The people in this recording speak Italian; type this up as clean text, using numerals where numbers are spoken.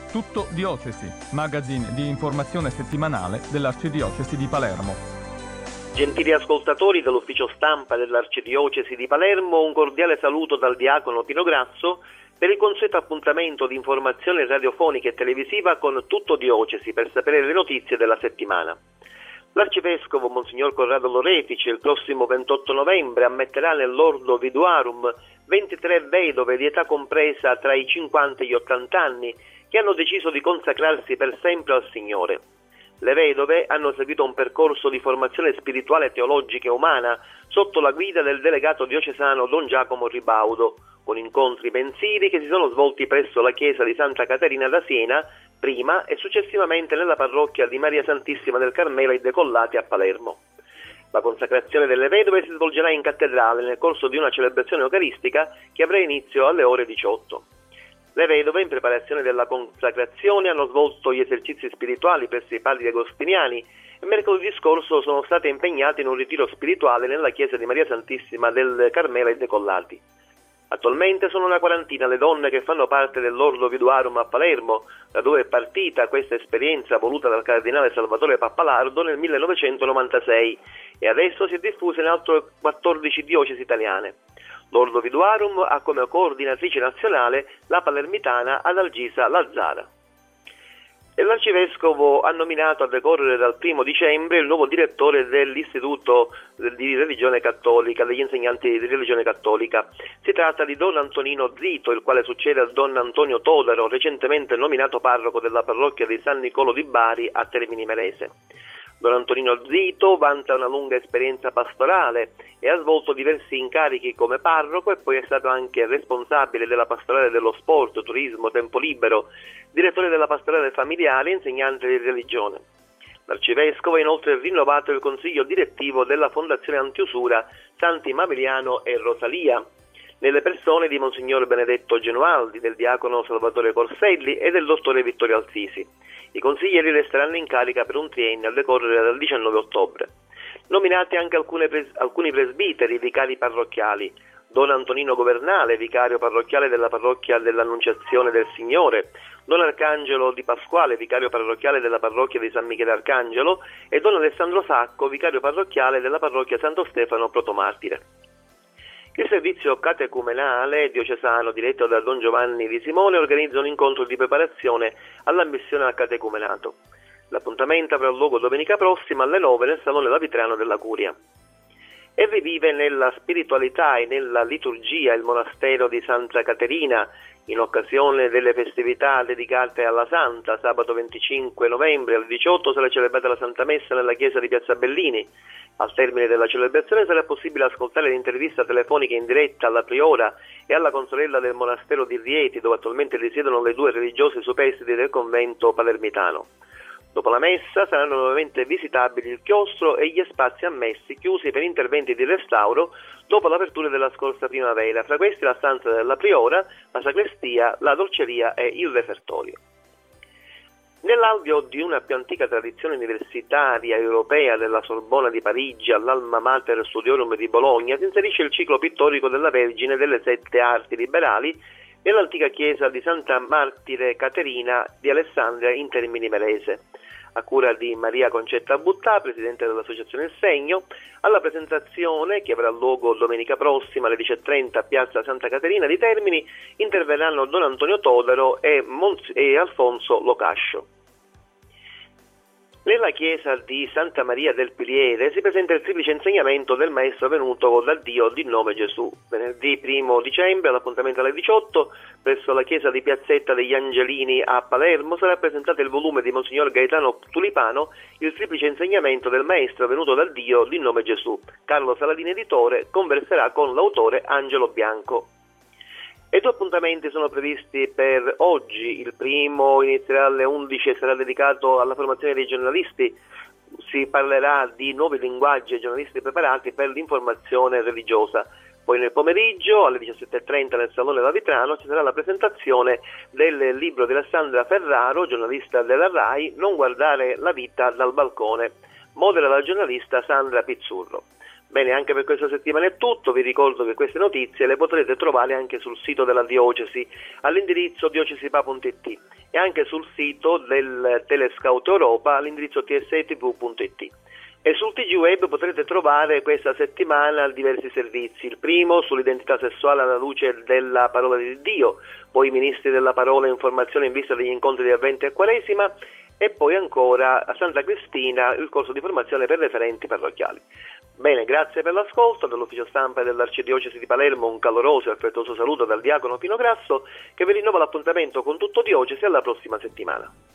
Tutto Diocesi, magazine di informazione settimanale dell'Arcidiocesi di Palermo. Gentili ascoltatori dell'ufficio stampa dell'Arcidiocesi di Palermo, un cordiale saluto dal diacono Pino Grasso per il consueto appuntamento di informazione radiofonica e televisiva con Tutto Diocesi per sapere le notizie della settimana. L'arcivescovo Monsignor Corrado Lorefice il prossimo 28 novembre ammetterà nell'Ordo Viduarum 23 vedove di età compresa tra i 50 e gli 80 anni che hanno deciso di consacrarsi per sempre al Signore. Le vedove hanno seguito un percorso di formazione spirituale, teologica e umana sotto la guida del delegato diocesano Don Giacomo Ribaudo, con incontri mensili che si sono svolti presso la chiesa di Santa Caterina da Siena, prima e successivamente nella parrocchia di Maria Santissima del Carmelo ai Decollati a Palermo. La consacrazione delle vedove si svolgerà in cattedrale nel corso di una celebrazione eucaristica che avrà inizio alle ore 18. Le vedove, in preparazione della consacrazione, hanno svolto gli esercizi spirituali presso i padri agostiniani e mercoledì scorso sono state impegnate in un ritiro spirituale nella chiesa di Maria Santissima del Carmelo ai Decollati. Attualmente sono una quarantina le donne che fanno parte dell'Ordo Viduarum a Palermo, da dove è partita questa esperienza voluta dal cardinale Salvatore Pappalardo nel 1996 e adesso si è diffusa in altre 14 diocesi italiane. L'Ordo Viduarum ha come coordinatrice nazionale la palermitana Adalgisa Lazzara. E l'arcivescovo ha nominato a decorrere dal 1 dicembre il nuovo direttore dell'Istituto di Religione Cattolica, degli insegnanti di religione cattolica. Si tratta di Don Antonino Zito, il quale succede a Don Antonio Todaro, recentemente nominato parroco della parrocchia di San Niccolò di Bari a Termini Imerese. Don Antonino Zito vanta una lunga esperienza pastorale e ha svolto diversi incarichi come parroco e poi è stato anche responsabile della pastorale dello sport, turismo, tempo libero, direttore della pastorale familiare e insegnante di religione. L'arcivescovo ha inoltre rinnovato il consiglio direttivo della Fondazione Antiusura Santi Mamiliano e Rosalia, nelle persone di Monsignor Benedetto Genualdi, del diacono Salvatore Corselli e del dottore Vittorio Alsisi. I consiglieri resteranno in carica per un triennio a decorrere dal 19 ottobre. Nominati anche alcuni presbiteri, vicari parrocchiali. Don Antonino Governale, vicario parrocchiale della parrocchia dell'Annunciazione del Signore, Don Arcangelo Di Pasquale, vicario parrocchiale della parrocchia di San Michele Arcangelo e Don Alessandro Sacco, vicario parrocchiale della parrocchia Santo Stefano Protomartire. Il servizio catecumenale diocesano diretto da Don Giovanni Di Simone organizza un incontro di preparazione all'ammissione al catecumenato. L'appuntamento avrà luogo domenica prossima alle 9 nel Salone Lavitrano della Curia. E rivive nella spiritualità e nella liturgia il monastero di Santa Caterina in occasione delle festività dedicate alla Santa. Sabato 25 novembre alle 18 sarà celebrata la Santa Messa nella chiesa di Piazza Bellini. Al termine della celebrazione sarà possibile ascoltare l'intervista telefonica in diretta alla priora e alla consorella del monastero di Rieti, dove attualmente risiedono le due religiose superstiti del convento palermitano. Dopo la messa saranno nuovamente visitabili il chiostro e gli spazi ammessi chiusi per interventi di restauro dopo l'apertura della scorsa primavera, fra questi la stanza della priora, la sacrestia, la dolceria e il refertorio. Nell'alveo di una più antica tradizione universitaria europea della Sorbona di Parigi all'Alma Mater Studiorum di Bologna si inserisce il ciclo pittorico della Vergine delle Sette Arti Liberali nell'antica chiesa di Santa Martire Caterina di Alessandria in Termini Imerese, a cura di Maria Concetta Buttà, presidente dell'Associazione Il Segno. Alla presentazione, che avrà luogo domenica prossima alle 10:30 a Piazza Santa Caterina di Termini, interverranno Don Antonio Todaro e Alfonso Locascio. Nella chiesa di Santa Maria del Piliere si presenta il triplice insegnamento del Maestro venuto da Dio di nome Gesù. Venerdì 1 dicembre, all'appuntamento alle 18, presso la chiesa di Piazzetta degli Angelini a Palermo, sarà presentato il volume di Monsignor Gaetano Tulipano, il triplice insegnamento del Maestro venuto da Dio di nome Gesù. Carlo Saladini, editore, converserà con l'autore Angelo Bianco. E due appuntamenti sono previsti per oggi. Il primo inizierà alle 11 e sarà dedicato alla formazione dei giornalisti. Si parlerà di nuovi linguaggi e giornalisti preparati per l'informazione religiosa. Poi nel pomeriggio alle 17:30 nel Salone Lavitrano ci sarà la presentazione del libro di Alessandra Ferraro, giornalista della RAI, Non guardare la vita dal balcone. Modera la giornalista Sandra Pizzurro. Bene, anche per questa settimana è tutto. Vi ricordo che queste notizie le potrete trovare anche sul sito della diocesi all'indirizzo diocesipa.it e anche sul sito del Telescout Europa all'indirizzo tsitv.it. E sul TG Web potrete trovare questa settimana diversi servizi. Il primo sull'identità sessuale alla luce della parola di Dio, poi i ministri della parola e informazione in vista degli incontri di Avvento e Quaresima, e poi ancora a Santa Cristina il corso di formazione per referenti parrocchiali. Bene, grazie per l'ascolto. Dall'ufficio stampa dell'Arcidiocesi di Palermo un caloroso e affettuoso saluto dal diacono Pino Grasso, che vi rinnova l'appuntamento con Tutto Diocesi alla prossima settimana.